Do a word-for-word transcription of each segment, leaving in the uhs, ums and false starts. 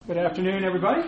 Good afternoon, everybody.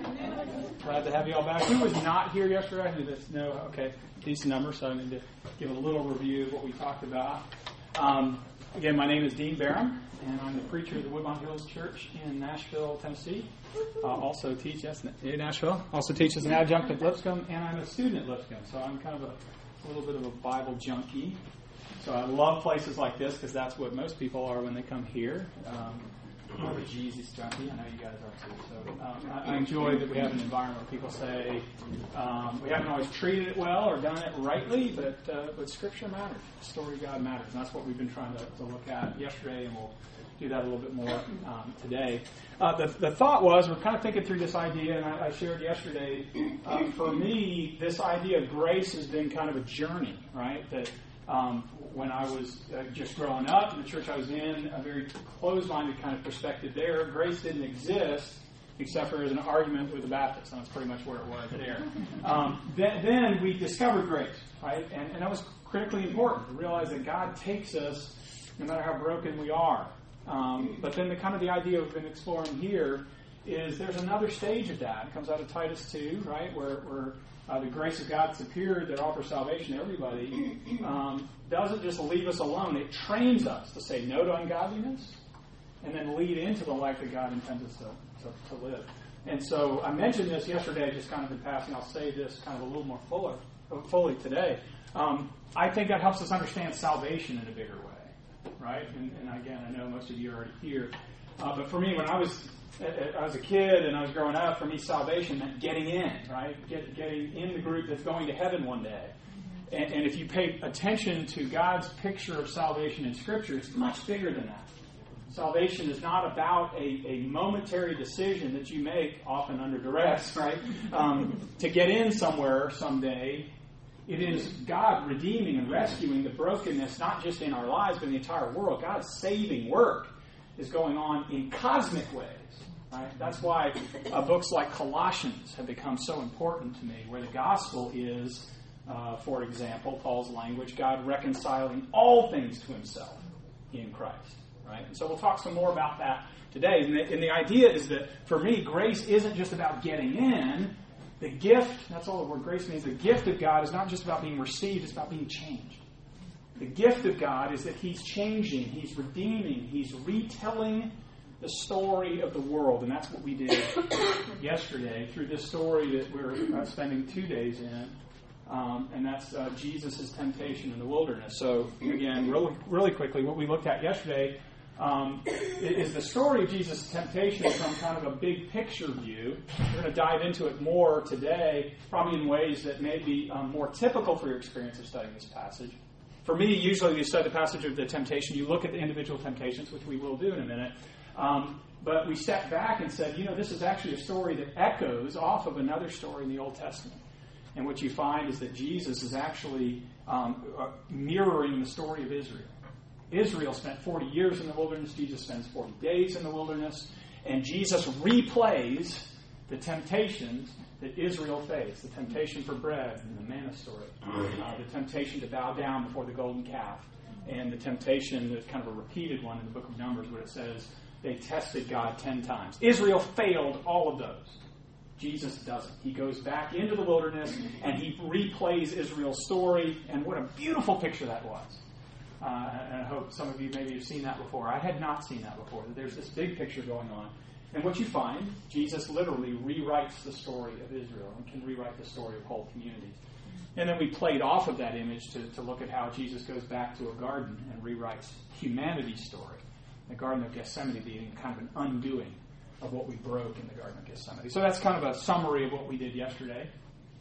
Glad to have you all back. Who was not here yesterday? I need to know. Okay, decent number, so I need to give a little review of what we talked about. Um, again, my name is Dean Barham, and I'm the preacher of the Woodlawn Hills Church in Nashville, Tennessee. Uh, also teach, yes, in Nashville. Also teach as an adjunct at Lipscomb, and I'm a student at Lipscomb, so I'm kind of a, a little bit of a Bible junkie. So I love places like this because that's what most people are when they come here. Um, I'm a Jesus junkie. I know you guys are too. So um, I, I enjoy that we have an environment where people say um, we haven't always treated it well or done it rightly, but uh, but Scripture matters. The story of God matters, and that's what we've been trying to, to look at yesterday, and we'll do that a little bit more um, today. Uh, the, the thought was, we're kind of thinking through this idea, and I, I shared yesterday, uh, for me, this idea of grace has been kind of a journey, right? That um, when I was uh, just growing up in the church I was in, a very closed-minded kind of perspective there, grace didn't exist except for as an argument with the Baptists, and that's pretty much where it was there. Um, then, then we discovered grace, right? And, and that was critically important to realize that God takes us no matter how broken we are. Um, but then the kind of the idea we've been exploring here is there's another stage of that. It comes out of Titus two, right, where, where uh, the grace of God superior that offers salvation to everybody um, doesn't just leave us alone. It trains us to say no to ungodliness and then lead into the life that God intends us to, to, to live. And so I mentioned this yesterday, just kind of in passing. I'll say this kind of a little more fuller, fully today. Um, I think that helps us understand salvation in a bigger way. Right, and, and again, I know most of you are already here. Uh, but for me, when I was I was a kid and I was growing up, for me, salvation meant getting in, right? Get, getting in the group that's going to heaven one day. And, and if you pay attention to God's picture of salvation in Scripture, it's much bigger than that. Salvation is not about a, a momentary decision that you make, often under duress, right? Um, to get in somewhere someday. It is God redeeming and rescuing the brokenness, not just in our lives, but in the entire world. God's saving work is going on in cosmic ways. Right? That's why uh, books like Colossians have become so important to me, where the gospel is, uh, for example, Paul's language, God reconciling all things to himself in Christ. Right? And so we'll talk some more about that today. And the, and the idea is that, for me, grace isn't just about getting in. The gift, that's all the word grace means, the gift of God is not just about being received, it's about being changed. The gift of God is that He's changing, He's redeeming, He's retelling the story of the world. And that's what we did yesterday through this story that we're uh, spending two days in. Um, and that's uh, Jesus' temptation in the wilderness. So, again, really, really quickly, what we looked at yesterday Um, is the story of Jesus' temptation from kind of a big picture view. We're going to dive into it more today, probably in ways that may be um, more typical for your experience of studying this passage. For me, usually when you study the passage of the temptation, you look at the individual temptations, which we will do in a minute. Um, but we stepped back and said, you know, this is actually a story that echoes off of another story in the Old Testament. And what you find is that Jesus is actually um, mirroring the story of Israel. Israel spent forty years in the wilderness. Jesus spends forty days in the wilderness. And Jesus replays the temptations that Israel faced. The temptation for bread in the manna story. Uh, the temptation to bow down before the golden calf. And the temptation, that's kind of a repeated one in the book of Numbers, where it says they tested God ten times. Israel failed all of those. Jesus doesn't. He goes back into the wilderness and he replays Israel's story. And what a beautiful picture that was. Uh, and I hope some of you maybe have seen that before. I had not seen that before. There's this big picture going on. And what you find, Jesus literally rewrites the story of Israel and can rewrite the story of whole communities. And then we played off of that image to, to look at how Jesus goes back to a garden and rewrites humanity's story. The Garden of Gethsemane being kind of an undoing of what we broke in the Garden of Gethsemane. So that's kind of a summary of what we did yesterday.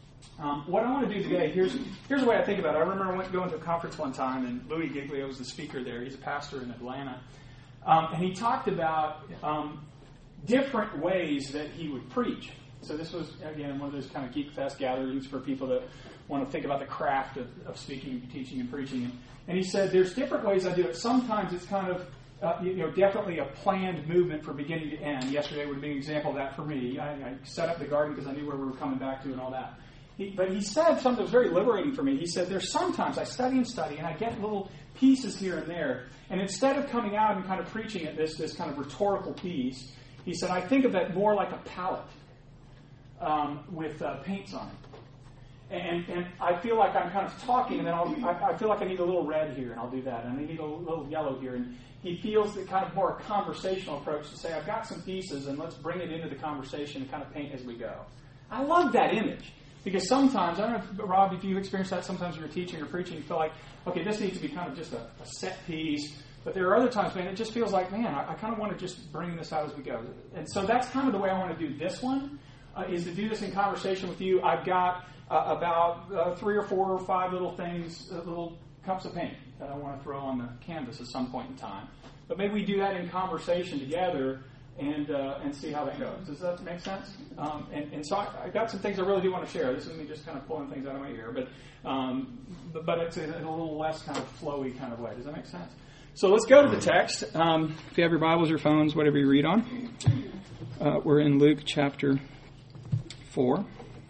Um, what I want to do today, here's here's the way I think about it. I remember I went going to a conference one time, and Louis Giglio was the speaker there. He's a pastor in Atlanta. Um, and he talked about um, different ways that he would preach. So this was, again, one of those kind of Geek Fest gatherings for people that want to think about the craft of, of speaking, teaching, and preaching. And, and he said, there's different ways I do it. Sometimes it's kind of, uh, you know, definitely a planned movement from beginning to end. Yesterday would be an example of that for me. I, I set up the garden because I knew where we were coming back to and all that. He, but he said something that was very liberating for me. He said, there's sometimes I study and study, and I get little pieces here and there. And instead of coming out and kind of preaching at this, this kind of rhetorical piece, He said, I think of it more like a palette um, with uh, paints on it. And, and I feel like I'm kind of talking, and then I'll, I, I feel like I need a little red here, and I'll do that. And I need a little yellow here. And he feels the kind of more conversational approach to say, I've got some pieces, and let's bring it into the conversation and kind of paint as we go. I love that image. Because sometimes, I don't know, if, Rob, if you've experienced that, sometimes when you're teaching or preaching, you feel like, okay, this needs to be kind of just a, a set piece. But there are other times, man, it just feels like, man, I, I kind of want to just bring this out as we go. And so that's kind of the way I want to do this one, uh, is to do this in conversation with you. I've got uh, about uh, three or four or five little things, uh, little cups of paint that I want to throw on the canvas at some point in time. But maybe we do that in conversation together and uh, and see how that goes. Does that make sense? Um, and, and so I, I've got some things I really do want to share. This is me just kind of pulling things out of my ear, but um, but, but it's in a little less kind of flowy kind of way. Does that make sense? So let's go to the text. Um, if you have your Bibles, your phones, whatever you read on. Uh, we're in Luke chapter four.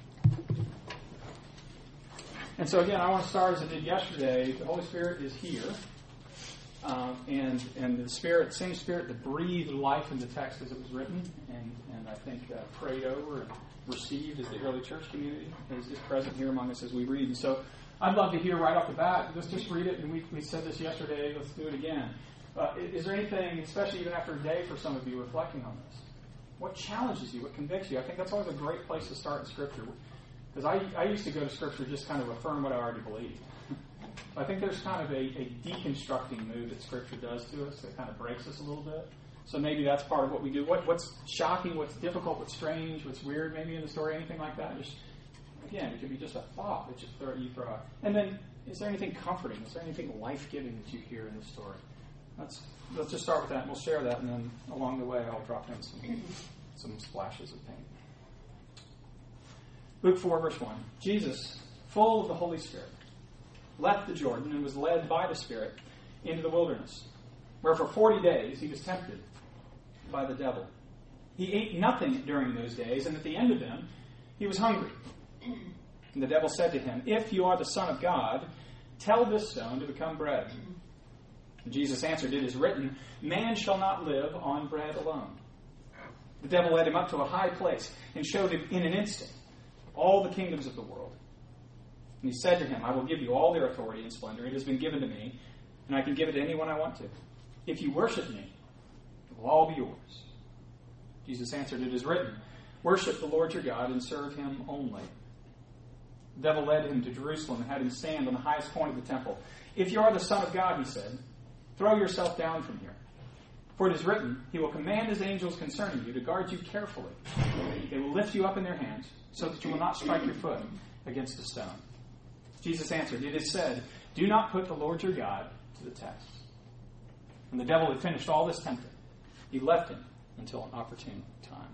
And so again, I want to start as I did yesterday. The Holy Spirit is here. Um, and and the Spirit, same Spirit that breathed life in the text as it was written, and, and I think uh, prayed over and received as the early church community, is, is present here among us as we read. And so I'd love to hear right off the bat, let's just read it, and we, we said this yesterday, let's do it again. Uh, is there anything, especially even after a day for some of you, reflecting on this? What challenges you? What convicts you? I think that's always a great place to start in Scripture. Because I, I used to go to Scripture just kind of affirm what I already believed. I think there's kind of a, a deconstructing move that Scripture does to us that kind of breaks us a little bit. So maybe that's part of what we do. What, what's shocking, what's difficult, what's strange, what's weird maybe in the story, anything like that? Just, again, it could be just a thought that you throw, you throw out. And then, is there anything comforting? Is there anything life-giving that you hear in the story? Let's, let's just start with that, and we'll share that, and then along the way I'll drop in some, some splashes of paint. Luke four, verse one. Jesus, full of the Holy Spirit, left the Jordan and was led by the Spirit into the wilderness, where for forty days he was tempted by the devil. He ate nothing during those days, and at the end of them he was hungry. And the devil said to him, If you are the Son of God, tell this stone to become bread. And Jesus answered, It is written, Man shall not live on bread alone. The devil led him up to a high place and showed him in an instant all the kingdoms of the world. And he said to him, I will give you all their authority and splendor. It has been given to me, and I can give it to anyone I want to. If you worship me, it will all be yours. Jesus answered, It is written, Worship the Lord your God and serve him only. The devil led him to Jerusalem and had him stand on the highest point of the temple. If you are the Son of God, he said, throw yourself down from here. For it is written, He will command His angels concerning you to guard you carefully. They will lift you up in their hands so that you will not strike your foot against a stone. Jesus answered, It is said, Do not put the Lord your God to the test. When the devil had finished all this tempting, he left him until an opportune time.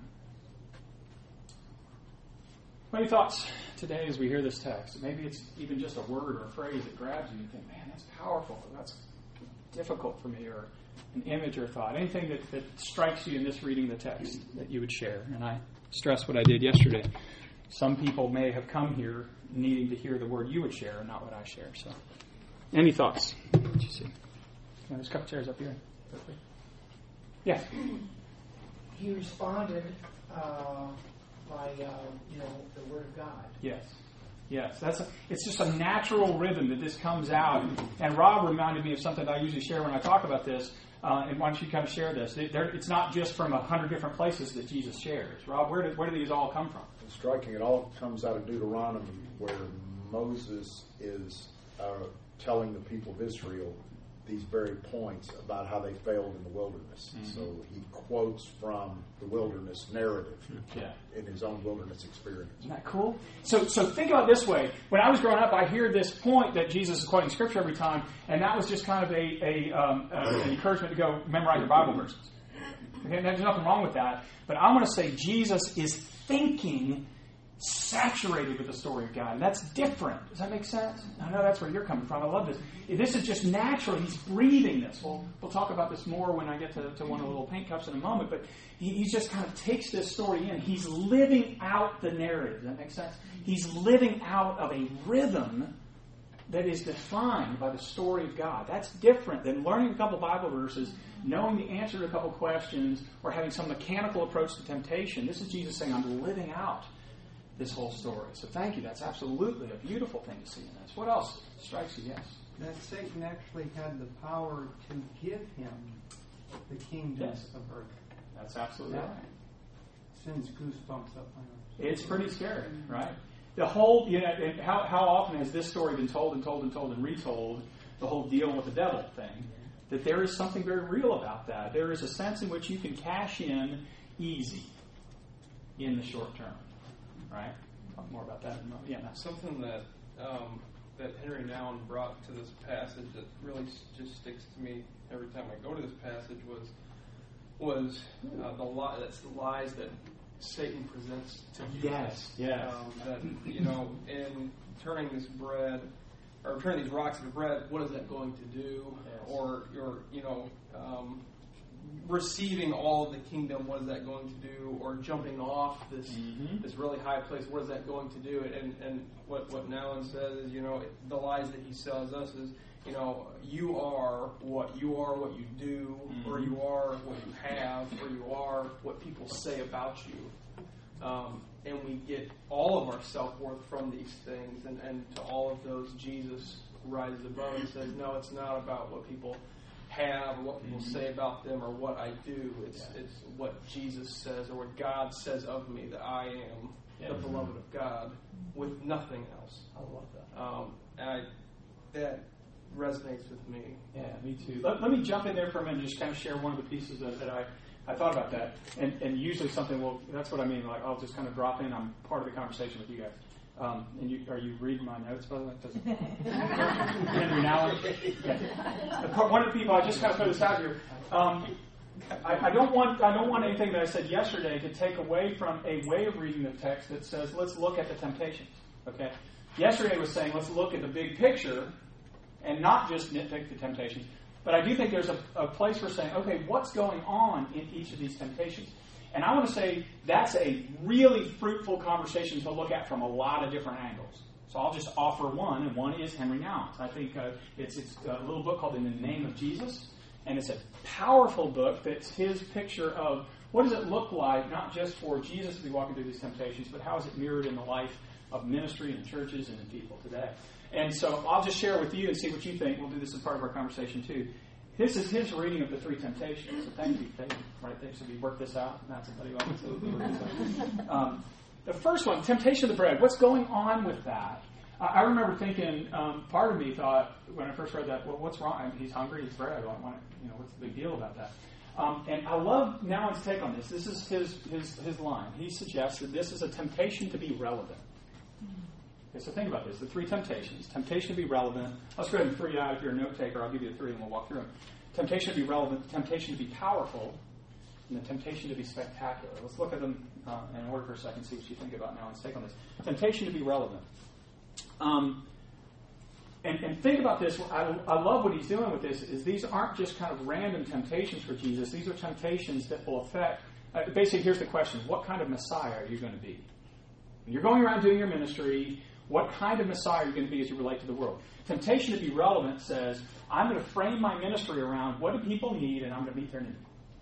What are your thoughts today as we hear this text? Maybe it's even just a word or a phrase that grabs you and you think, man, that's powerful, or that's difficult for me, or an image or thought. Anything that, that strikes you in this reading of the text that you would share. And I stress what I did yesterday. Some people may have come here needing to hear the word you would share and not what I share. So, any thoughts? What did you see? Yeah, there's a couple chairs up here. Yeah. He responded uh, by, uh, you know, the Word of God. Yes. Yes. That's a, it's just a natural rhythm that this comes out. And Rob reminded me of something that I usually share when I talk about this. Uh, and why don't you kind of share this? There, it's not just from a hundred different places that Jesus shares. Rob, where do, where do these all come from? It's striking. It all comes out of Deuteronomy, where Moses is uh, telling the people of Israel these very points about how they failed in the wilderness. Mm-hmm. So he quotes from the wilderness narrative yeah. in his own wilderness experience. Isn't that cool? So so think about it this way. When I was growing up, I hear this point that Jesus is quoting Scripture every time, and that was just kind of a, a, um, a an encouragement to go memorize your Bible verses. Okay, there's nothing wrong with that. But I'm going to say Jesus is thinking saturated with the story of God. And that's different. Does that make sense? I know that's where you're coming from. I love this. This is just natural. He's breathing this. We'll, we'll talk about this more when I get to, to one of the little paint cups in a moment. But he, he just kind of takes this story in. He's living out the narrative. Does that make sense? He's living out of a rhythm that is defined by the story of God. That's different than learning a couple Bible verses, knowing the answer to a couple questions, or having some mechanical approach to temptation. This is Jesus saying, I'm living out this whole story. So thank you. That's absolutely a beautiful thing to see in this. What else strikes you? Yes. That Satan actually had the power to give him the kingdoms Yes. of earth. That's absolutely That right. sends goosebumps up my arms. It's pretty scary, right? The whole, you know, and how, how often has this story been told and told and told and retold, the whole deal with the devil thing, that there is something very real about that. There is a sense in which you can cash in easy in the short term, right? Talk more about that in a moment. Yeah, that's Something that um, that Henry Nouwen brought to this passage that really s- just sticks to me every time I go to this passage was was uh, the li- that's the lies that Satan presents to Jesus. Yes, yes. Um, that, you know, in turning this bread, or turning these rocks into bread, what is that going to do? Yes. Or, you're, you know, um, receiving all of the kingdom, what is that going to do? Or jumping off this Mhm. this really high place, what is that going to do? And and what, what Nouwen says is, you know, the lies that he sells us is, you know, you are what you are, what you do, Mm-hmm. or you are what you have, or you are what people say about you. Um, and we get all of our self-worth from these things, and, and to all of those, Jesus rises above and says, no, it's not about what people have or what people Mm-hmm. say about them or what I do. It's Yeah. it's what Jesus says or what God says of me, that I am Yeah. the beloved of God with nothing else. I love that. Um, and I, that resonates with me. Yeah, me too. Let, let me jump in there for a minute and just kind of share one of the pieces that, that I, I thought about that. And, and usually something, well, that's what I mean. Like, I'll just kind of drop in. I'm part of the conversation with you guys. Um, and you, are you reading my notes, by the way? Does it- Henry Nouwen? Yeah. The part- One of the people, I just kind of throw this out here. Um, I, I don't want I don't want anything that I said yesterday to take away from a way of reading the text that says, let's look at the temptations. Okay? Yesterday was saying, let's look at the big picture and not just nitpick the temptations. But I do think there's a, a place for saying, okay, what's going on in each of these temptations? And I want to say that's a really fruitful conversation to look at from a lot of different angles. So I'll just offer one, and one is Henry Nouwen's. I think uh, it's, it's a little book called In the Name of Jesus, and it's a powerful book that's his picture of what does it look like, not just for Jesus to be walking through these temptations, but how is it mirrored in the life of ministry and churches and in people today. And so I'll just share with you and see what you think. We'll do this as part of our conversation too. This is his reading of the three temptations. So thank you, David. Right there. So we worked this out. That's somebody who absolutely worked this out. Um, the first one, temptation of the bread. What's going on with that? Uh, I remember thinking, um, part of me thought when I first read that, well, what's wrong? I mean, he's hungry. He's bread. I want, you know, what's the big deal about that? Um, and I love Nouwen's take on this. This is his, his his line. He suggests that this is a temptation to be relevant. Okay, so think about this. The three temptations. Temptation to be relevant. Let's go ahead and three out. If you're a note taker, I'll give you the three and we'll walk through them. Temptation to be relevant, temptation to be powerful, and the temptation to be spectacular. Let's look at them uh, in order for a second, see what you think about Nouwen's take on this. Temptation to be relevant. Um, and, and think about this. I, I love what he's doing with this, is these aren't just kind of random temptations for Jesus. These are temptations that will affect, uh, basically here's the question, what kind of Messiah are you going to be? When you're going around doing your ministry, what kind of Messiah are you going to be as you relate to the world? Temptation to be relevant says, I'm going to frame my ministry around what do people need, and I'm going to meet their need.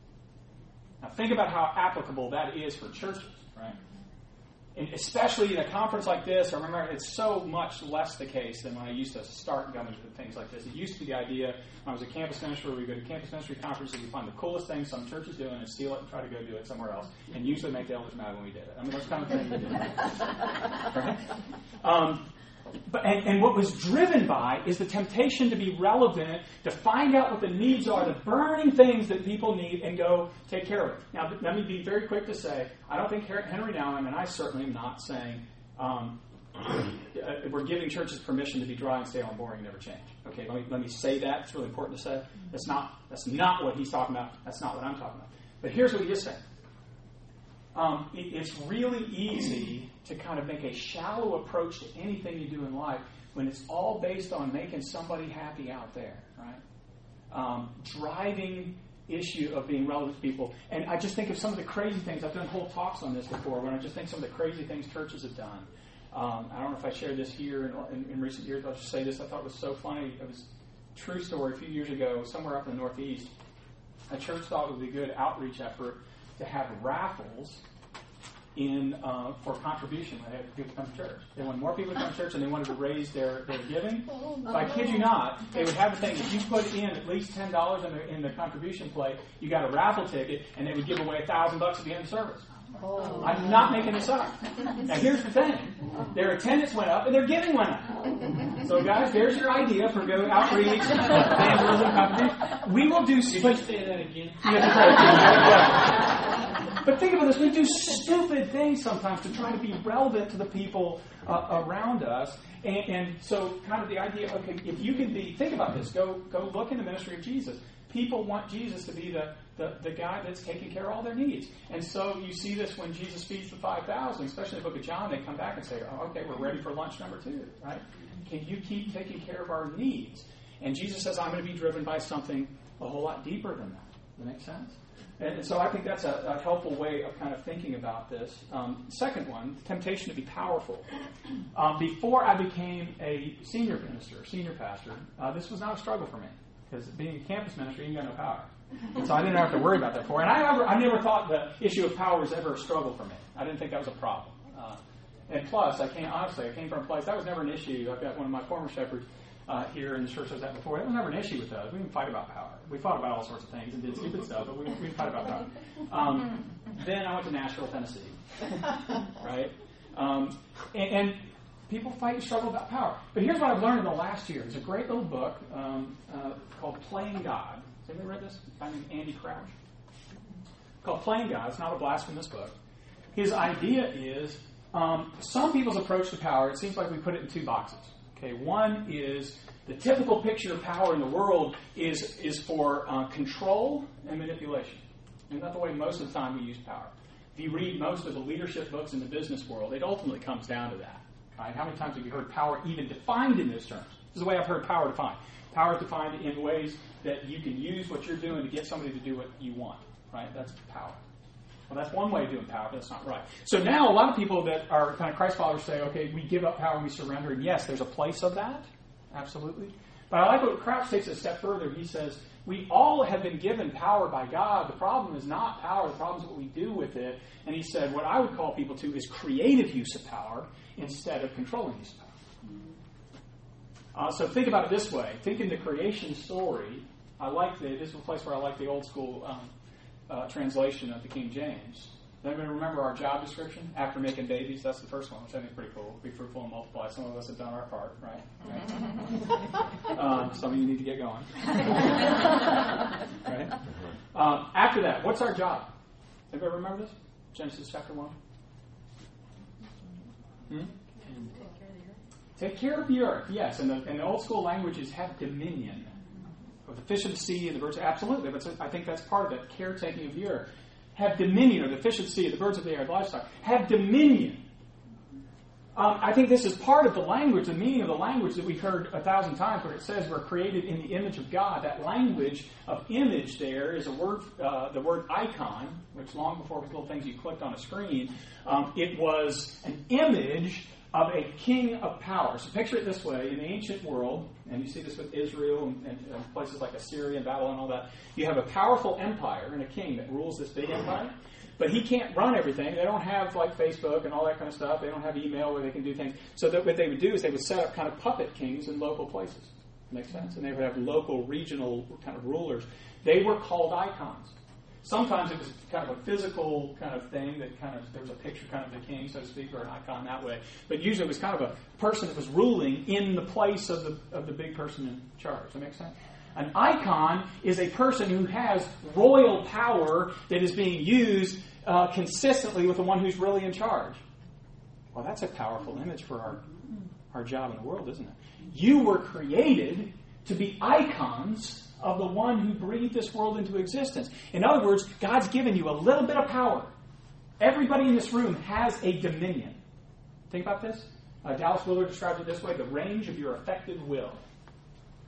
Now think about how applicable that is for churches, right? And especially in a conference like this, I remember it's so much less the case than when I used to start going to things like this. It used to be the idea, when I was a campus minister, where we go to campus ministry conferences, we find the coolest thing some church is doing and steal it and try to go do it somewhere else, and usually make the elders mad when we did it. I mean, those kind of things we did. Right? Um, But, and, and what was driven by is the temptation to be relevant, to find out what the needs are, the burning things that people need, and go take care of it. Now, let me be very quick to say, I don't think Henry Nouwen, and I certainly am not saying um, we're giving churches permission to be dry and stale and boring and never change. Okay, let me, let me say that. It's really important to say. That's not, that's not what he's talking about. That's not what I'm talking about. But here's what he is saying. Um, it, it's really easy to kind of make a shallow approach to anything you do in life when it's all based on making somebody happy out there, right? Um, driving issue of being relevant to people. And I just think of some of the crazy things. I've done whole talks on this before when I just think some of the crazy things churches have done. Um, I don't know if I shared this here in, in, in recent years. I'll just say this. I thought it was so funny. It was a true story. A few years ago, somewhere up in the Northeast, a church thought it would be a good outreach effort to have raffles in uh, for contribution when they had people come to church. They wanted more people to come to church, and they wanted to raise their, their giving. So I kid you not, they would have the thing, if you put in at least ten dollars in the, in the contribution plate, you got a raffle ticket, and they would give away one thousand bucks at the end of the service. Oh. I'm not making this up. Now here's the thing. Their attendance went up and their giving went up. So guys, there's your idea for go outreach, evangelism, contribution. We will do... Did you say that again? But think about this. We do stupid things sometimes to try to be relevant to the people uh, around us. And, and so kind of the idea, okay, if you can be... Think about this. Go, go look in the ministry of Jesus. People want Jesus to be the, the, the guy that's taking care of all their needs. And so you see this when Jesus feeds the five thousand, especially in the book of John, they come back and say, oh, okay, we're ready for lunch number two, right? Can you keep taking care of our needs? And Jesus says, I'm going to be driven by something a whole lot deeper than that. Does that make sense? And so I think that's a, a helpful way of kind of thinking about this. Um, second one, the temptation to be powerful. Um, before I became a senior minister, senior pastor, uh, this was not a struggle for me. Because being a campus minister, you got no power. And so I didn't have to worry about that before. And I never, I never thought the issue of power was ever a struggle for me. I didn't think that was a problem. Uh, and plus, I came, honestly, I came from a place, that was never an issue. I've got one of my former shepherds uh, here in the church I was at before. It was never an issue with us. We didn't fight about power. We fought about all sorts of things and did stupid stuff, but we, we didn't fight about power. Um, then I went to Nashville, Tennessee. Right? Um, and... and people fight and struggle about power. But here's what I've learned in the last year. There's a great little book um, uh, called Playing God. Has anybody read this? A guy named Andy Crouch. Called Playing God. It's not a blasphemous book. His idea is um, some people's approach to power, it seems like we put it in two boxes. Okay, one is the typical picture of power in the world is, is for uh, control and manipulation. And that's the way most of the time we use power. If you read most of the leadership books in the business world, it ultimately comes down to that. Right? How many times have you heard power even defined in those terms? This is the way I've heard power defined. Power is defined in ways that you can use what you're doing to get somebody to do what you want. Right? That's power. Well, that's one way of doing power, but that's not right. So now a lot of people that are kind of Christ followers say, okay, we give up power and we surrender. And yes, there's a place of that. Absolutely. But I like what Crouch takes it a step further. He says, we all have been given power by God. The problem is not power. The problem is what we do with it. And he said, what I would call people to is creative use of power instead of controlling use of power. Uh, so think about it this way. Think in the creation story. I like the, this is a place where I like the old school um, uh, translation of the King James. Does anybody remember our job description? After making babies, that's the first one, which I think is pretty cool. Be fruitful and multiply. Some of us have done our part, right? right? um, some of you need to get going. right? Um, after that, what's our job? Anybody remember this? Genesis chapter one. Hmm? Take care of the earth. Yes, and the, and the old school language is have dominion. Of the fish of the sea and the birds. Absolutely, but I think that's part of that caretaking of the earth. Have dominion, or the fish of the sea, the birds of the air, the livestock. Have dominion. Um, I think this is part of the language, the meaning of the language that we've heard a thousand times, where it says we're created in the image of God. That language of image there is a word, uh, the word icon, which long before it was little things you clicked on a screen, um, it was an image of a king of power. So picture it this way. In the ancient world, and you see this with Israel and, and, and places like Assyria and Babylon and all that, you have a powerful empire and a king that rules this big empire. But he can't run everything. They don't have like Facebook and all that kind of stuff. They don't have email where they can do things. So that what they would do is they would set up kind of puppet kings in local places. Makes sense? And they would have local, regional kind of rulers. They were called icons. Sometimes it was kind of a physical kind of thing that kind of, there was a picture kind of the king, so to speak, or an icon that way. But usually it was kind of a person that was ruling in the place of the of the big person in charge. Does that make sense? An icon is a person who has royal power that is being used uh, consistently with the one who's really in charge. Well, that's a powerful image for our, our job in the world, isn't it? You were created to be icons of the one who breathed this world into existence. In other words, God's given you a little bit of power. Everybody in this room has a dominion. Think about this. Uh, Dallas Willard describes it this way: the range of your effective will.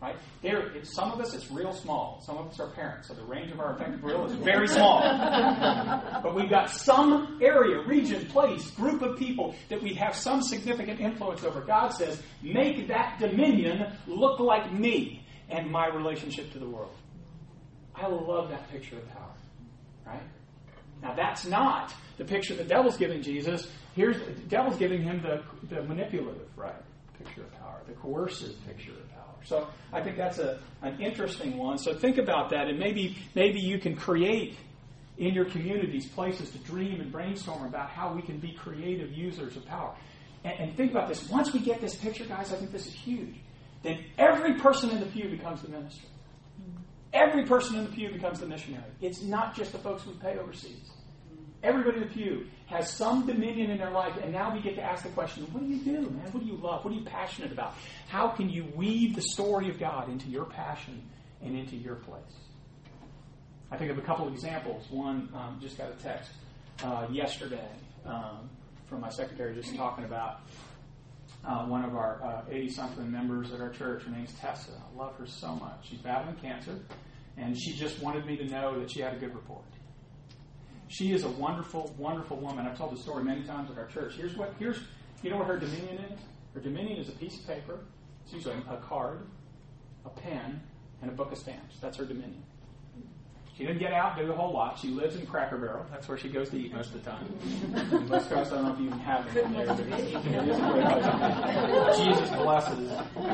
Right? There, it's, some of us, it's real small. Some of us are parents, so the range of our effective will is very small. But we've got some area, region, place, group of people that we have some significant influence over. God says, make that dominion look like me and my relationship to the world. I love that picture of power. Right? Now, that's not the picture the devil's giving Jesus. Here's the devil's giving him the, the manipulative, right, picture of power, the coercive picture of power. So I think that's a an interesting one. So think about that, and maybe maybe you can create in your communities places to dream and brainstorm about how we can be creative users of power. And, and think about this. Once we get this picture, guys, I think this is huge. Then every person in the pew becomes the minister. Every person in the pew becomes the missionary. It's not just the folks we pay overseas. Everybody in the pew has some dominion in their life, and now we get to ask the question, what do you do, man? What do you love? What are you passionate about? How can you weave the story of God into your passion and into your place? I think of a couple of examples. One, um, just got a text uh, yesterday um, from my secretary just talking about uh, one of our uh, eighty-something members at our church. Her name's Tessa. I love her so much. She's battling cancer, and she just wanted me to know that she had a good report. She is a wonderful, wonderful woman. I've told the story many times at our church. Here's what, here's, you know what her dominion is? Her dominion is a piece of paper. It's usually a card, a pen, and a book of stamps. That's her dominion. She doesn't get out and do a whole lot. She lives in Cracker Barrel. That's where she goes to eat most of the time. In West Coast, I don't know if you even have them there. But it is a great place. Jesus blesses.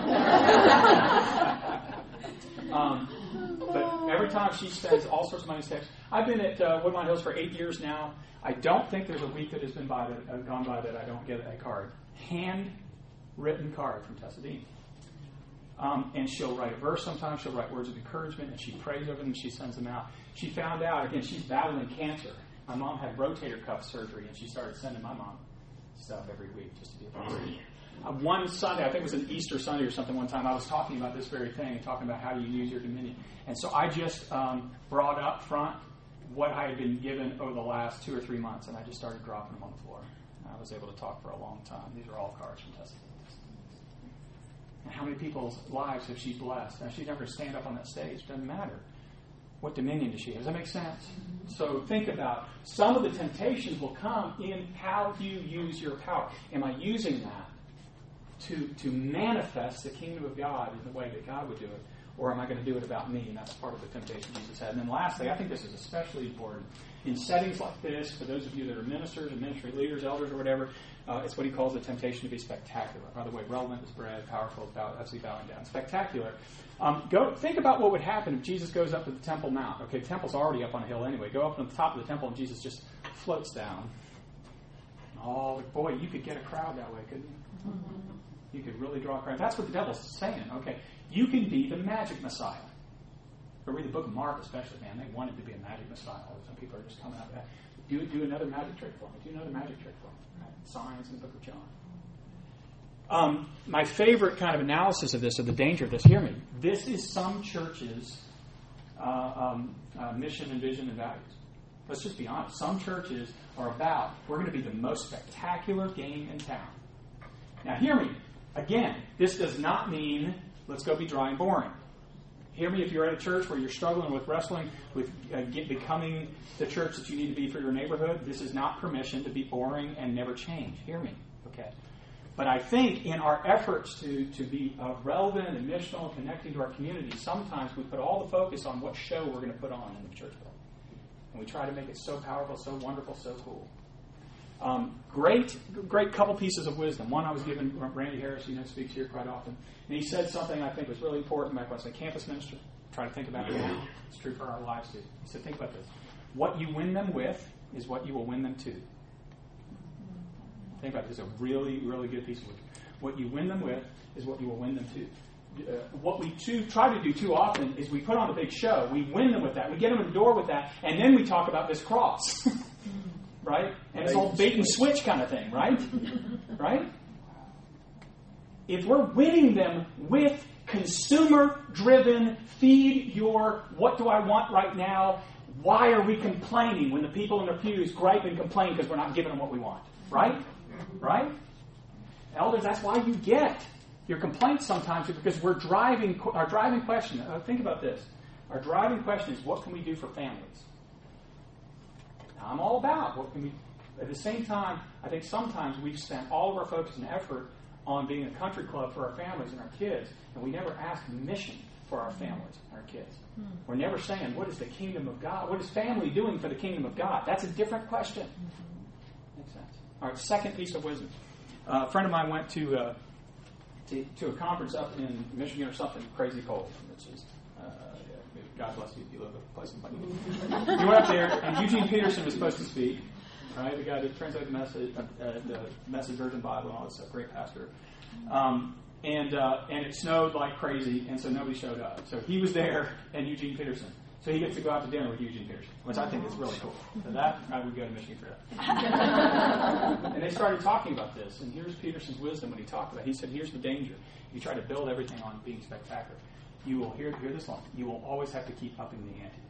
um, But every time she spends all sorts of money on stamps. I've been at uh, Woodmont Hills for eight years now. I don't think there's a week that has been by that, uh, gone by that I don't get a card. Hand-written card from Tessa Dean. Um, and she'll write a verse sometimes. She'll write words of encouragement, and she prays over them, and she sends them out. She found out, again, she's battling cancer. My mom had rotator cuff surgery, and she started sending my mom stuff every week just to be a part of it. Uh, one Sunday, I think it was an Easter Sunday or something one time, I was talking about this very thing and talking about how you use your dominion. And so I just um, brought up front what I had been given over the last two or three months, and I just started dropping them on the floor. And I was able to talk for a long time. These are all cards from Tessa. And how many people's lives have she blessed? Now, she's never going to stand up on that stage. Doesn't matter. What dominion does she have? Does that make sense? So think about some of the temptations will come in how you use your power. Am I using that to to manifest the kingdom of God in the way that God would do it? Or am I going to do it about me? And that's part of the temptation Jesus had. And then lastly, I think this is especially important. In settings like this, for those of you that are ministers or ministry leaders, elders, or whatever, uh, it's what he calls the temptation to be spectacular. By the way, relevant is bread, powerful is bow, absolutely bowing down. Spectacular. Um, go think about what would happen if Jesus goes up to the Temple Mount. Okay, the temple's already up on a hill anyway. Go up to the top of the temple and Jesus just floats down. Oh, boy, you could get a crowd that way, couldn't you? You could really draw a crowd. That's what the devil's saying. Okay, you can be the magic Messiah. But read the book of Mark especially, man. They wanted to be a magic Messiah. Some people are just coming up. Do do another magic trick for me. Do another magic trick for me. Right? Signs in the book of John. Um, my favorite kind of analysis of this, of the danger of this, hear me. This is some churches' uh, um, uh, mission and vision and values. Let's just be honest. Some churches are about, we're going to be the most spectacular game in town. Now hear me. Again, this does not mean let's go be dry and boring. Hear me, if you're at a church where you're struggling with wrestling with uh, get, becoming the church that you need to be for your neighborhood, this is not permission to be boring and never change. Hear me, okay? But I think in our efforts to, to be uh, relevant and missional and connecting to our community, sometimes we put all the focus on what show we're going to put on in the church building. And we try to make it so powerful, so wonderful, so cool. Um, great, great couple pieces of wisdom. One I was given Randy Harris, you know, speaks here quite often, and he said something I think was really important back when I was a campus minister. Try to think about it now. It's true for our lives too. He said, think about this: what you win them with is what you will win them to. Think about this. It's a really, really good piece of wisdom. What you win them with is what you will win them to. Uh, what we too, try to do too often is we put on a big show. We win them with that. We get them in the door with that, and then we talk about this cross. Right? And it's all bait and switch kind of thing, right? Right? If we're winning them with consumer-driven, feed your, what do I want right now, why are we complaining when the people in their pews gripe and complain because we're not giving them what we want? Right? Right? Elders, that's why you get Your complaints sometimes are because we're driving, our driving question, uh, think about this. Our driving question is, what can we do for families? Now, I'm all about what can we, at the same time, I think sometimes we've spent all of our focus and effort on being a country club for our families and our kids, and we never ask mission for our families and our kids. Hmm. We're never saying, what is the kingdom of God? What is family doing for the kingdom of God? That's a different question. Mm-hmm. Makes sense. All right, second piece of wisdom. Uh, a friend of mine went to, uh, to to a conference up in Michigan or something crazy cold, which is, uh, God bless you if you live in a place like that. He went up there, and Eugene Peterson was supposed to speak. Right, the guy that translated the message, uh, the Message Version Bible, and all that stuff. Great pastor. Um, and uh, and it snowed like crazy, and so nobody showed up. So he was there, and Eugene Peterson. So he gets to go out to dinner with Eugene Peterson, which I think is really cool. So that I would go to Michigan for that. And they started talking about this, and here's Peterson's wisdom when he talked about it. He said, "Here's the danger: you try to build everything on being spectacular. You will hear hear this one. You will always have to keep upping the ante."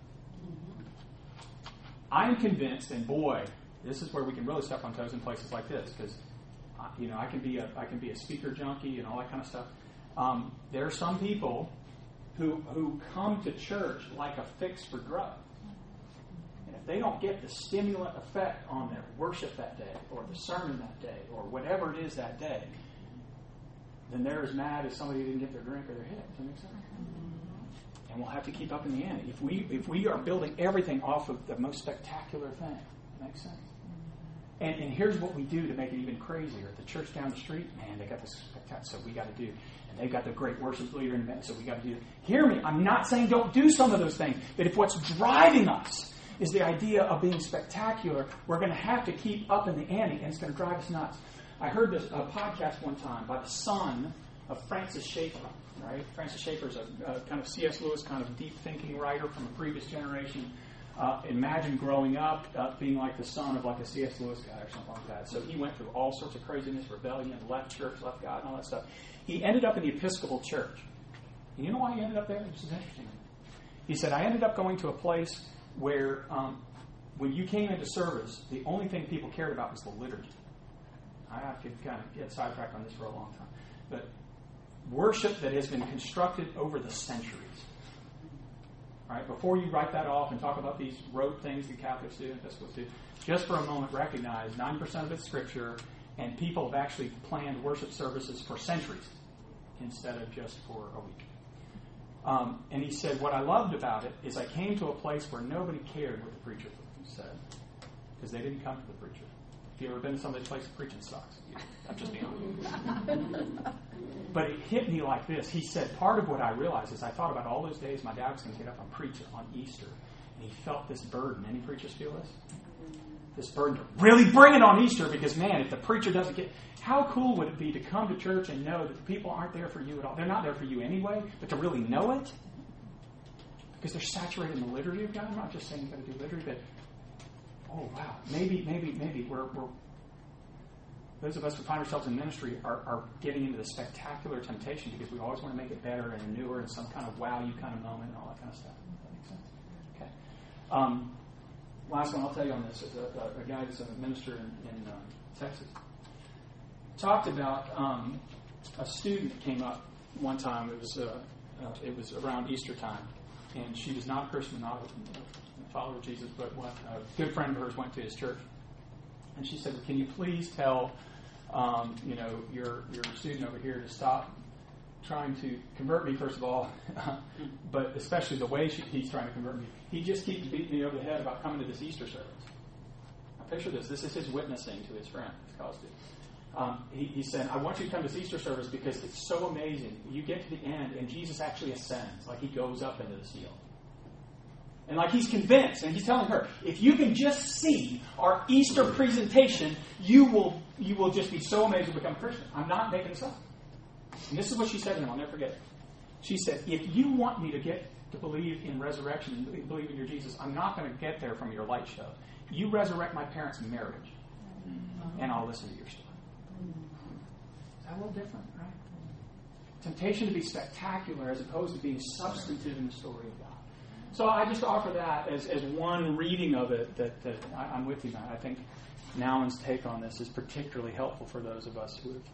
I am convinced, and boy. This is where we can really step on toes in places like this, because you know I can be a I can be a speaker junkie and all that kind of stuff. Um, there are some people who who come to church like a fix for drugs, and if they don't get the stimulant effect on their worship that day, or the sermon that day, or whatever it is that day, then they're as mad as somebody who didn't get their drink or their hit. Does that make sense? And we'll have to keep up in the ante if we if we are building everything off of the most spectacular thing. Makes sense. And, and here's what we do to make it even crazier. The church down the street, man, they got this spectacular, so we got to do. And they've got the great worship leader in the so we got to do. Hear me, I'm not saying don't do some of those things, but if what's driving us is the idea of being spectacular, we're going to have to keep up in the ante, and it's going to drive us nuts. I heard this a podcast one time by the son of Francis Schaeffer. Right, Francis Schaeffer is a, a kind of C S Lewis kind of deep thinking writer from a previous generation. Uh, imagine growing up uh, being like the son of like a C S Lewis guy or something like that. So he went through all sorts of craziness, rebellion, left church, left God, and all that stuff. He ended up in the Episcopal Church. And you know why he ended up there? This is interesting. He said, I ended up going to a place where um, when you came into service, the only thing people cared about was the liturgy. I could kind of get sidetracked on this for a long time. But worship that has been constructed over the centuries. Right? Before you write that off and talk about these rote things that Catholics do and Episcopals do, just for a moment recognize ninety percent of it's Scripture, and people have actually planned worship services for centuries instead of just for a week. Um, and he said, what I loved about it is I came to a place where nobody cared what the preacher said, because they didn't come to the preacher. If you've ever been to some of these places preaching sucks. I'm just being honest. But it hit me like this. He said, part of what I realized is I thought about all those days my dad was going to get up and preach on Easter. And he felt this burden. Any preachers feel this? This burden to really bring it on Easter because, man, if the preacher doesn't get... How cool would it be to come to church and know that the people aren't there for you at all? They're not there for you anyway, but to really know it? Because they're saturated in the liturgy of God. I'm not just saying you've got to do liturgy, but... Oh, wow. Maybe, maybe, maybe we're... we're those of us who find ourselves in ministry are, are getting into the spectacular temptation because we always want to make it better and newer and some kind of wow you kind of moment and all that kind of stuff. Does that make sense? Okay. Um, last one I'll tell you on this is a, a, a guy that's a minister in, in uh, Texas. Talked about um, a student that came up one time. It was uh, uh, it was around Easter time, and she was not a Christian, not a follower of Jesus, but one, a good friend of hers went to his church, and she said, "Can you please tell um, you know your your student over here to stop trying to convert me, first of all, but especially the way she, he's trying to convert me. He just keeps beating me over the head about coming to this Easter service." Now picture this. This is his witnessing to his friend, his college student. Um, he, he said, I want you to come to this Easter service because it's so amazing. You get to the end and Jesus actually ascends, like he goes up into the seal. And like he's convinced, and he's telling her, if you can just see our Easter presentation, you will you will just be so amazed to become a Christian. I'm not making this up. And this is what she said to him, I'll never forget it. She said, if you want me to get to believe in resurrection and believe in your Jesus, I'm not going to get there from your light show. You resurrect my parents' marriage, and I'll listen to your story. Is that a little different, right? Temptation to be spectacular as opposed to being substantive in the story of God. So I just offer that as, as one reading of it that, that I, I'm with you, Matt. I think Nowlan's take on this is particularly helpful for those of us who have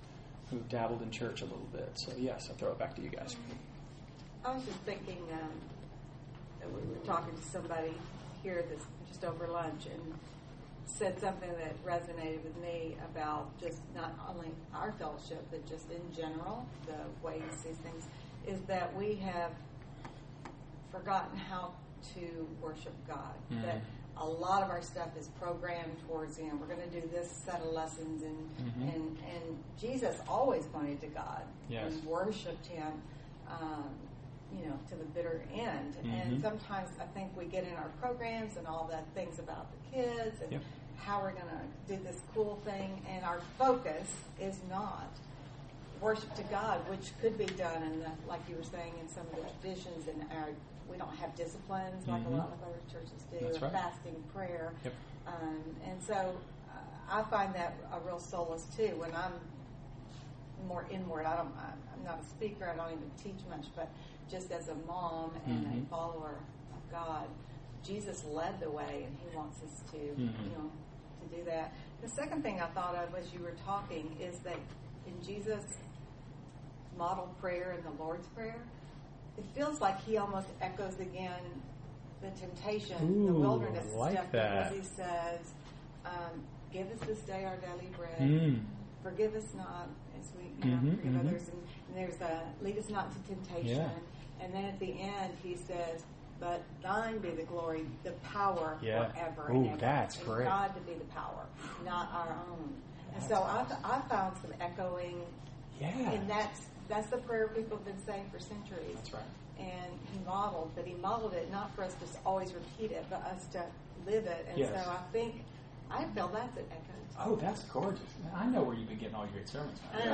who've dabbled in church a little bit. So yes, I'll throw it back to you guys. I was just thinking um, that we were talking to somebody here this just over lunch and said something that resonated with me about just not only our fellowship, but just in general, the way we see things, is that we have forgotten how to worship God. Mm. That a lot of our stuff is programmed towards, you know, we're going to do this set of lessons, and mm-hmm. and, and Jesus always pointed to God yes. and worshipped Him, um, you know, to the bitter end. Mm-hmm. And sometimes I think we get in our programs and all the things about the kids and yep. how we're going to do this cool thing, and our focus is not worship to God, which could be done in the, like you were saying, in some of the traditions, and our we don't have disciplines like mm-hmm. a lot of other churches do, That's right. fasting, prayer. Yep. Um, and so uh, I find that a real solace too when I'm more inward. I don't, I'm not a speaker, I don't even teach much, but just as a mom and mm-hmm. a follower of God, Jesus led the way, and He wants us to, mm-hmm. you know, to do that. The second thing I thought of as you were talking is that in Jesus' model prayer and the Lord's Prayer, it feels like He almost echoes again the temptation, Ooh, the wilderness I like stuff, that. because He says, um, "Give us this day our daily bread. Mm. Forgive us not as we you know, mm-hmm, forgive mm-hmm. others." And, and there's a lead us not to temptation. Yeah. And then at the end He says, "But Thine be the glory, the power yeah. forever Ooh, and ever." that's and great. God to be the power, not our own. That's and so awesome. I, I found some echoing. Yeah. And that's that's the prayer people have been saying for centuries. That's right. And He modeled, but He modeled it not for us to always repeat it, but us to live it. And yes. so I think I feel that's an echo. Oh, that's gorgeous. I know where you've been getting all your great sermons from.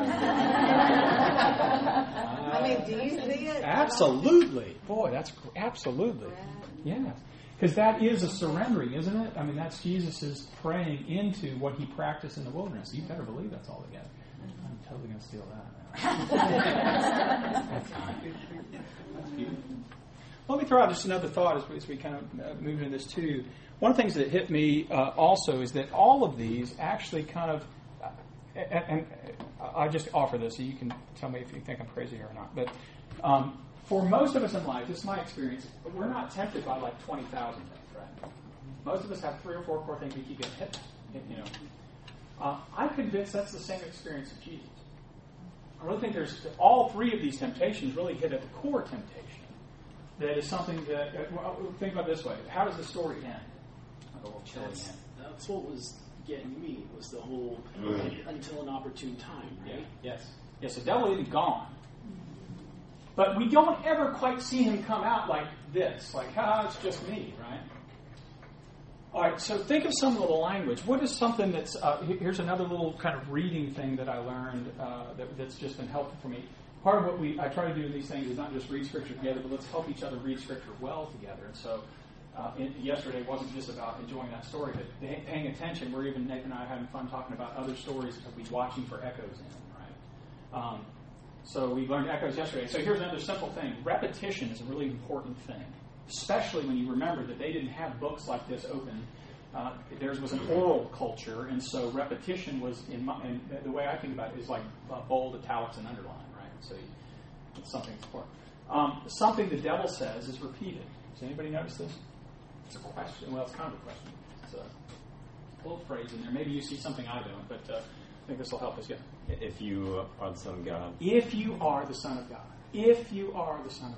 I mean, do you see it? Absolutely. Boy, that's absolutely. Yeah. Because that is a surrendering, isn't it? I mean, that's Jesus' praying into what He practiced in the wilderness. You better believe that's all together. I'm totally going to steal that. That's beautiful. Let me throw out just another thought as we, as we kind of uh, move into this too. One of the things that hit me uh, also is that all of these actually kind of, uh, and, and I just offer this so you can tell me if you think I'm crazy or not, but um, for most of us in life, this is my experience, we're not tempted by like twenty thousand things, right? Most of us have three or four core things we keep getting hit, you know. Uh, I'm convinced that's the same experience of Jesus. I really think there's all three of these temptations really hit at the core temptation. That is something that, well, think about it this way. How does the story end? A little chilly That's, end. that's what was getting me, was the whole until an opportune time, right? Yeah. Yes. Yes, the devil isn't gone. But we don't ever quite see him come out like this. Like, ah, it's just me, right? All right, so think of some of the language. What is something that's, uh, here's another little kind of reading thing that I learned uh, that, that's just been helpful for me. Part of what we I try to do in these things is not just read Scripture together, but let's help each other read Scripture well together. And so uh, in, yesterday wasn't just about enjoying that story, but paying attention. We're even, Nathan and I are having fun talking about other stories that we're watching for echoes in, right? Um, so we learned echoes yesterday. So here's another simple thing. Repetition is a really important thing, especially when you remember that they didn't have books like this open. Uh, theirs was an oral culture, and so repetition was, in my, and the way I think about it is like uh, bold, italics, and underline, right? So you, it's something important. Um, something the devil says is repeated. Does anybody notice this? It's a question. Well, it's kind of a question. It's a little phrase in there. Maybe you see something I don't, but uh, I think this will help us. Yeah. If you are the Son of God. If you are the Son of God. If you are the Son of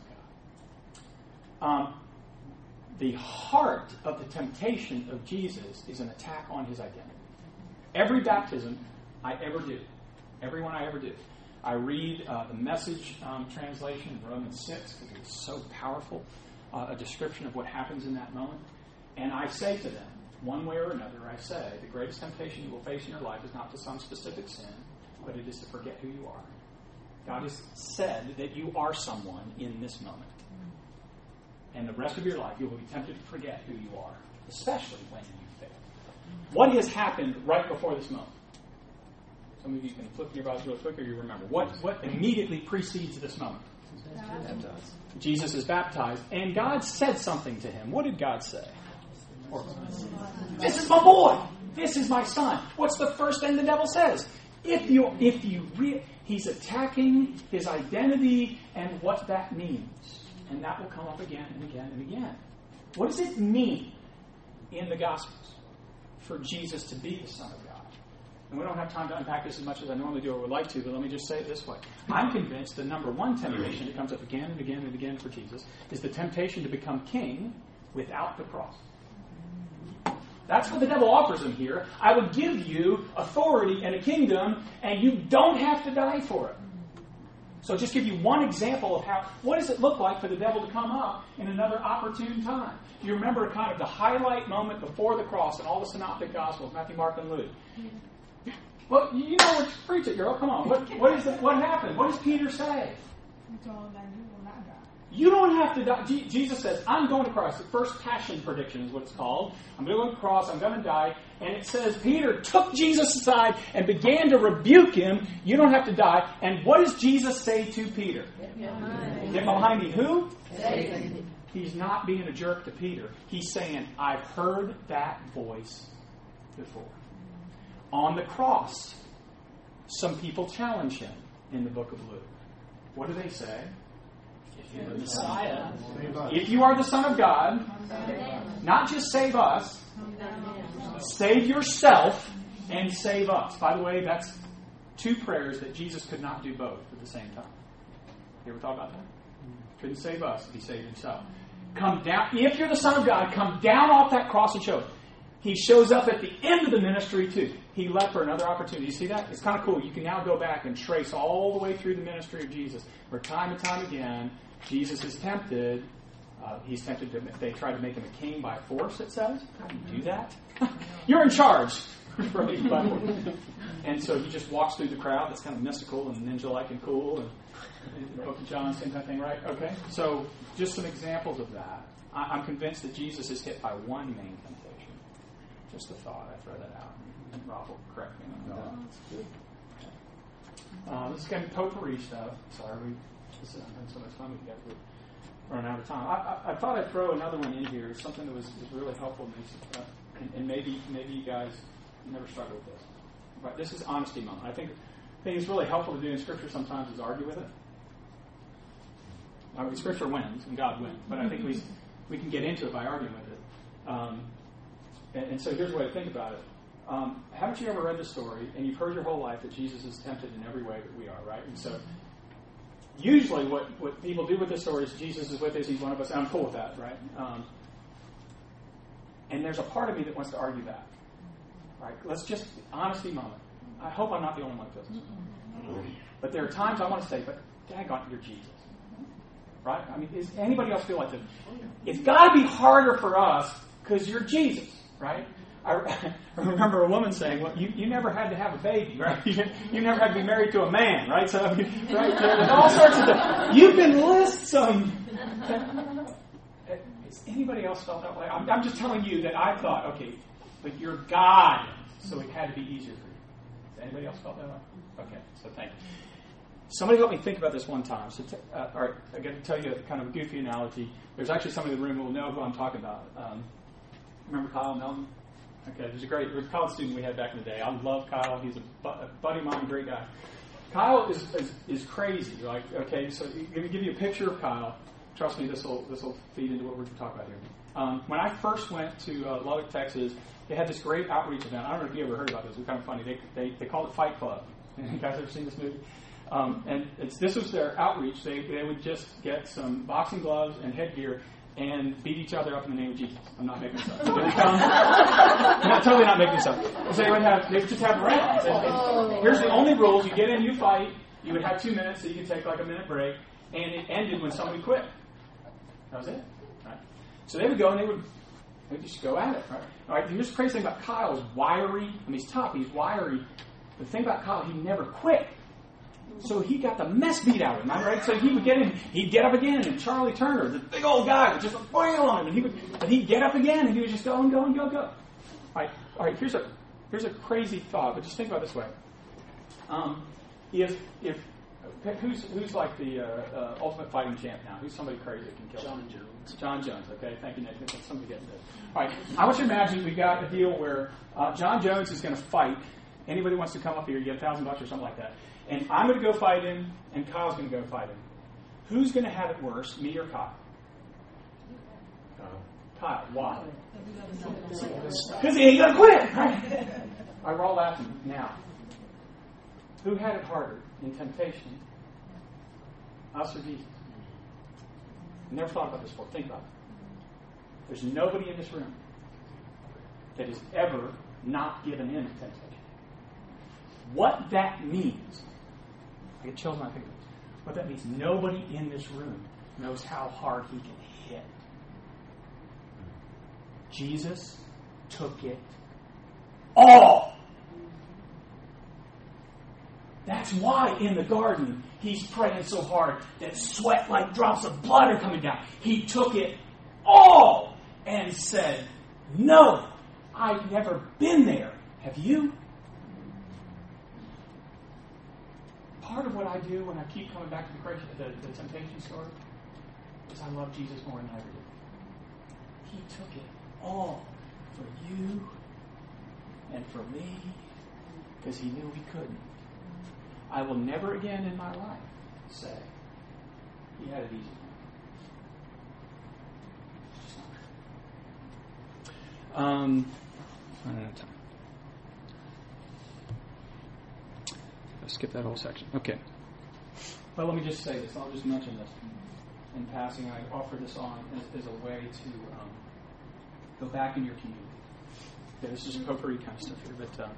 God. Um, the heart of the temptation of Jesus is an attack on His identity. Every baptism I ever do, every one I ever do, I read uh, the Message um, translation in Romans six because it's so powerful, uh, a description of what happens in that moment. And I say to them, one way or another, I say, the greatest temptation you will face in your life is not to some specific sin, but it is to forget who you are. God has said that you are someone in this moment. And the rest of your life, you will be tempted to forget who you are, especially when you fail. What has happened right before this moment? Some of you can flip your Bibles real quick, or you remember. What, what immediately precedes this moment? Baptized. Jesus is baptized, and God said something to him. What did God say? This is my boy. This is my son. What's the first thing the devil says? If you, if you, re- he's attacking his identity and what that means. And that will come up again and again and again. What does it mean in the Gospels for Jesus to be the Son of God? And we don't have time to unpack this as much as I normally do or would like to, but let me just say it this way. I'm convinced the number one temptation that comes up again and again and again for Jesus is the temptation to become king without the cross. That's what the devil offers him here. I will give you authority and a kingdom, and you don't have to die for it. So just give you one example of how, what does it look like for the devil to come up in another opportune time? Do you remember kind of the highlight moment before the cross in all the synoptic gospels, Matthew, Mark, and Luke? Well, you know what, preach it, girl. Come on. What, what is it? What happened? What does Peter say? You don't have to die. Je- Jesus says, I'm going to cross. The first passion prediction is what it's called. I'm going to go to the cross. I'm going to die. And it says Peter took Jesus aside and began to rebuke him. You don't have to die. And what does Jesus say to Peter? Get behind me. Who? Satan. He's not being a jerk to Peter. He's saying, I've heard that voice before. On the cross, some people challenge him in the book of Luke. What do they say? If you're the Messiah, if you are the Son of God, not just save us, save yourself and save us. By the way, that's two prayers that Jesus could not do both at the same time. You ever thought about that? Couldn't save us if he saved himself. Come down. If you're the Son of God, come down off that cross and show it. He shows up at the end of the ministry too. He left for another opportunity. You see that? It's kind of cool. You can now go back and trace all the way through the ministry of Jesus, where time and time again, Jesus is tempted. Uh, he's tempted to. They tried to make him a king by force. It says, how do you do that? You're in charge, right? But, and so he just walks through the crowd. That's kind of mystical and ninja-like and cool. And, and the Book of John, same kind of thing, right? Okay. So just some examples of that. I, I'm convinced that Jesus is hit by one main temptation. Just a thought. I throw that out. And Rob will correct me on that. No, that's good. Uh, this is kind of potpourri stuff. Sorry, we. This is, I'm having so much fun with you guys. We're running out of time. I, I, I thought I'd throw another one in here, something that was, was really helpful to me, uh, and, and maybe maybe you guys never struggle with this. But this is honesty moment. I think the thing that's really helpful to do in Scripture sometimes is argue with it. I mean, Scripture wins, and God wins, but I think we we can get into it by arguing with it. Um, and, and so here's the way to think about it. Um, haven't you ever read the story, and you've heard your whole life that Jesus is tempted in every way that we are, right? And so usually what, what people do with this story is Jesus is with us, he's one of us, and I'm cool with that, right? Um, and there's a part of me that wants to argue that. Right? Let's just, honesty moment. I hope I'm not the only one who feels this. But there are times I want to say, but daggone, you're Jesus. Right? I mean, does anybody else feel like this? It's got to be harder for us because you're Jesus, right? I, I remember a woman saying, well, you, you never had to have a baby, right? You, you never had to be married to a man, right? So, I mean, right, there's all sorts of stuff. You can list some. Has anybody else felt that way? I'm, I'm just telling you that I thought, okay, but you're God, so it had to be easier for you. Has anybody else felt that way? Okay, so thank you. Somebody helped me think about this one time. So, t- uh, all right, I got to tell you a kind of a goofy analogy. There's actually somebody in the room who will know who I'm talking about. Um, remember Kyle Melton? Okay, there's a great there's a college student we had back in the day. I love Kyle. He's a, bu- a buddy of mine, great guy. Kyle is, is is crazy. Like, okay, so let me give you a picture of Kyle. Trust me, this will this will feed into what we're going to talk about here. Um, when I first went to uh, Lubbock, Texas, they had this great outreach event. I don't know if you ever heard about this. It was kind of funny. They they, they called it Fight Club. You guys ever seen this movie? Um, and it's, this was their outreach. They they would just get some boxing gloves and headgear and beat each other up in the name of Jesus. I'm not making this up. So they would come, I'm not, totally not making this up. So they would have, they would just have rounds. And, and here's the only rules. You get in, you fight. You would have two minutes, so you could take like a minute break. And it ended when somebody quit. That was it. Right? So they would go and they would they would just go at it. Right? All right. Here's the crazy thing about Kyle is wiry. I mean, he's tough. He's wiry. The thing about Kyle, he never quit. So he got the mess beat out of him, right? So he would get in, he'd get up again, and Charlie Turner, the big old guy, would just wail on him, and he would, but he'd get up again, and he would just go and go and go and go. All right, all right. Here's a here's a crazy thought, but just think about it this way. Um, if if who's who's like the uh, uh, Ultimate Fighting champ now? Who's somebody crazy that can kill John him? Jones. John Jones. Okay, thank you, Nick. Somebody getting this. All right, I want you to imagine we got a deal where uh, John Jones is going to fight Anybody wants to come up here, you get a thousand bucks or something like that. And I'm going to go fight him, and Kyle's going to go fight him. Who's going to have it worse, me or Kyle? Kyle. Why? Because he ain't going to quit. Right? I we're all laughing now. Who had it harder in temptation? Us or Jesus? I never thought about this before. Think about it. There's nobody in this room that has ever not given in to temptation. What that means, I get chills when I think of this. What that means, nobody in this room knows how hard he can hit. Jesus took it all. That's why in the garden he's praying so hard that sweat like drops of blood are coming down. He took it all and said, no, I've never been there. Have you? Part of what I do when I keep coming back to the, Christ, the, the temptation story is I love Jesus more than I ever did. He took it all for you and for me because he knew we couldn't. I will never again in my life say he had it easy. Um, running out of time. I'll skip that whole section. Okay. Well, let me just say this. I'll just mention this in passing. I offer this on as, as a way to um, go back in your community. Okay, this is potpourri kind of stuff here, but um,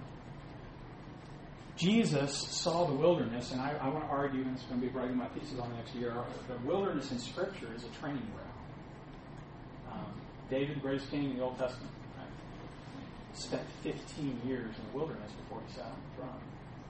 Jesus saw the wilderness, and I, I want to argue, and it's going to be writing my thesis on next year. The wilderness in Scripture is a training ground. Um, David, greatest king in the Old Testament, right, spent fifteen years in the wilderness before he sat on the throne.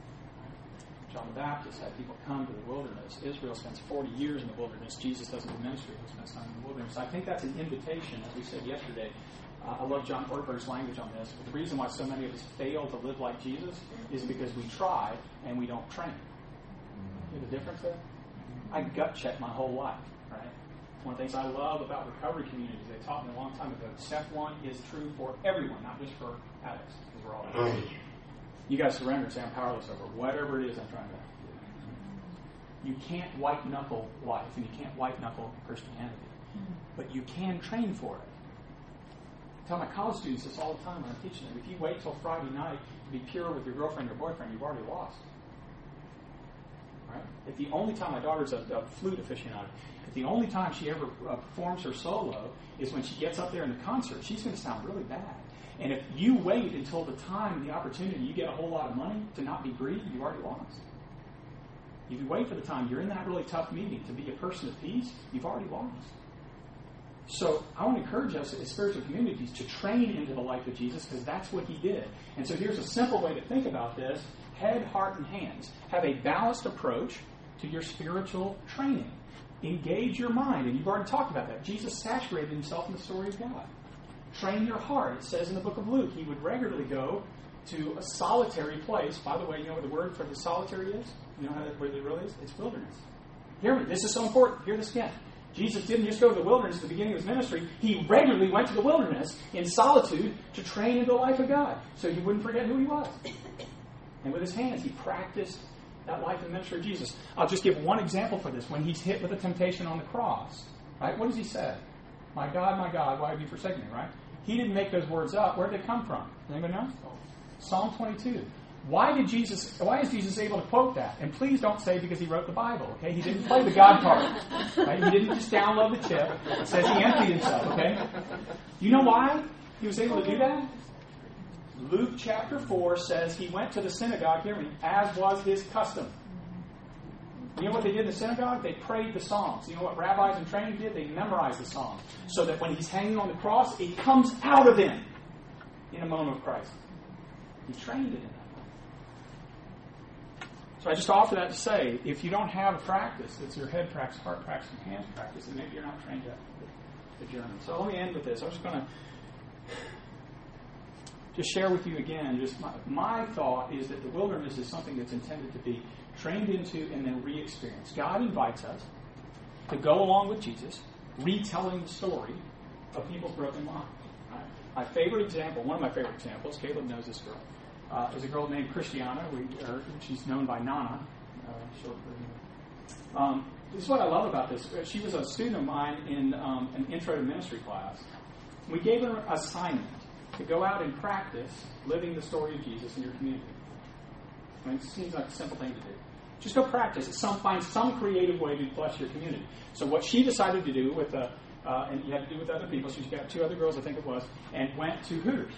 John the Baptist had people come to the wilderness. Israel spends forty years in the wilderness. Jesus doesn't do ministry. He spends time in the wilderness. So I think that's an invitation, as we said yesterday. Uh, I love John Ortberg's language on this. But the reason why so many of us fail to live like Jesus is because we try and we don't train. You know the difference there? I gut check my whole life, right? One of the things I love about recovery communities, they taught me a long time ago, step one is true for everyone, not just for addicts, because we're all addicts. You got to surrender and say, I'm powerless over whatever it is I'm trying to do. You can't white-knuckle life, and you can't white-knuckle Christianity. But you can train for it. I tell my college students this all the time when I'm teaching them. If you wait till Friday night to be pure with your girlfriend or boyfriend, you've already lost. Right? If the only time, my daughter's a, a flute aficionado, if the only time she ever uh, performs her solo is when she gets up there in the concert, she's going to sound really bad. And if you wait until the time, the opportunity, you get a whole lot of money to not be greedy, you've already lost. If you wait for the time you're in that really tough meeting to be a person of peace, you've already lost. So I want to encourage us as spiritual communities to train into the life of Jesus because that's what he did. And so here's a simple way to think about this. Head, heart, and hands. Have a balanced approach to your spiritual training. Engage your mind. And you've already talked about that. Jesus saturated himself in the story of God. Train your heart. It says in the book of Luke, he would regularly go to a solitary place. By the way, you know what the word for the solitary is? You know how that, what it really is? It's wilderness. Hear me. This is so important. Hear this again. Jesus didn't just go to the wilderness at the beginning of his ministry. He regularly went to the wilderness in solitude to train into the life of God so he wouldn't forget who he was. And with his hands, he practiced that life and ministry of Jesus. I'll just give one example for this. When he's hit with a temptation on the cross, right? What does he say? My God, my God, why have you forsaken me, right? He didn't make those words up. Where did they come from? Anybody know? Psalm twenty-two. Why did Jesus? Why is Jesus able to quote that? And please don't say because he wrote the Bible. Okay, he didn't play the God part. Right? He didn't just download the chip. It says he emptied himself. Okay. You know why he was able to do that? Luke chapter four says he went to the synagogue, hear me, as was his custom. You know what they did in the synagogue? They prayed the Psalms. You know what rabbis in training did? They memorized the Psalms. So that when he's hanging on the cross, it comes out of him in a moment of Christ. He trained it in that. So I just offer that to say, if you don't have a practice, it's your head practice, heart practice, and hands practice, then maybe you're not trained yet the journey. So let me end with this. I'm just going to just share with you again, just my, my thought is that the wilderness is something that's intended to be trained into and then re-experienced. God invites us to go along with Jesus, retelling the story of people's broken lives. Right? My favorite example, one of my favorite examples, Caleb knows this girl, uh, is a girl named Christiana. We, or she's known by Nana, uh, short for um, This is what I love about this. She was a student of mine in um, an intro to ministry class. We gave her an assignment to go out and practice living the story of Jesus in your community. I mean, it seems like a simple thing to do. Just go practice it. Some, find some creative way to bless your community. So what she decided to do with, uh, uh, and you had to do with other people, she's got two other girls, I think it was, and went to Hooters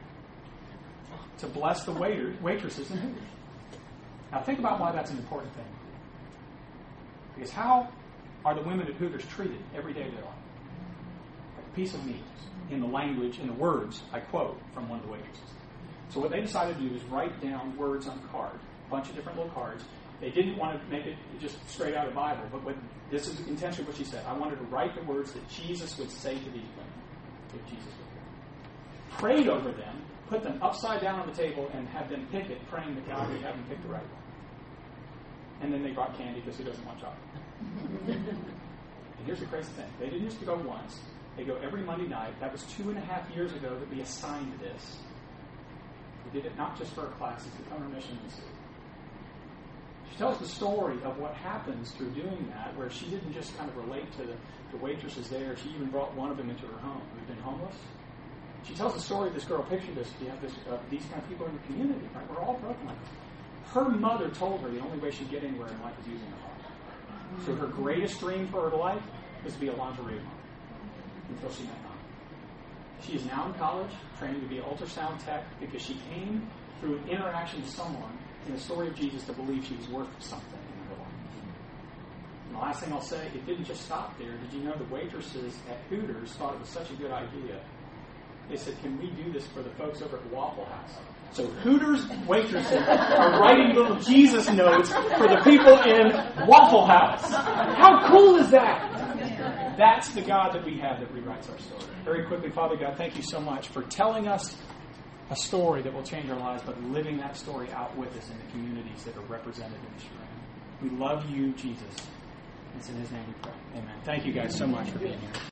to bless the waiter, waitresses in Hooters. Now think about why that's an important thing. Because how are the women at Hooters treated every day of their life? Like a piece of meat, in the language, in the words, I quote from one of the waitresses. So what they decided to do was write down words on a card, a bunch of different little cards. They didn't want to make it just straight out of the Bible, but what, this is intentionally what she said. I wanted to write the words that Jesus would say to these women, if Jesus was here. Prayed over them, put them upside down on the table, and had them pick it, praying that God would have them pick the right one. And then they brought candy because who doesn't want chocolate? And here's the crazy thing. They didn't just go once. They go every Monday night. That was two and a half years ago that we assigned this. We did it not just for our classes, to come on mission and see. She tells the story of what happens through doing that, where she didn't just kind of relate to the, the waitresses there. She even brought one of them into her home who'd been homeless. She tells the story of this girl. Picture this. You have this, uh, these kind of people in the community. Right? We're all broken like this. Her mother told her the only way she'd get anywhere in life is using her heart. So her greatest dream for her life was to be a lingerie model until she met Nana. She is now in college, training to be an ultrasound tech because she came through an interaction with someone in the story of Jesus to believe she was worth something in her life. And the last thing I'll say, it didn't just stop there. Did you know the waitresses at Hooters thought it was such a good idea? They said, can we do this for the folks over at Waffle House? So Hooters waitresses are writing little Jesus notes for the people in Waffle House. How cool is that? That's the God that we have that rewrites our story. Very quickly, Father God, thank you so much for telling us a story that will change our lives, but living that story out with us in the communities that are represented in this room. We love you, Jesus. It's in his name we pray. Amen. Thank you guys so much for being here.